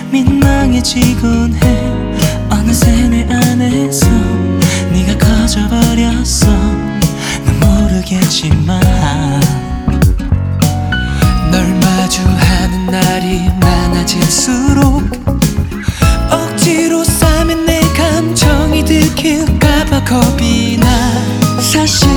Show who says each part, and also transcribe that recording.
Speaker 1: 민망해지곤 해. 어느새 내 안에서 네가 커져버렸어. 난 모르겠지만 널 마주하는 날이 많아질수록 억지로 싸맨 내 감정이 들킬까봐 겁이 나. 사실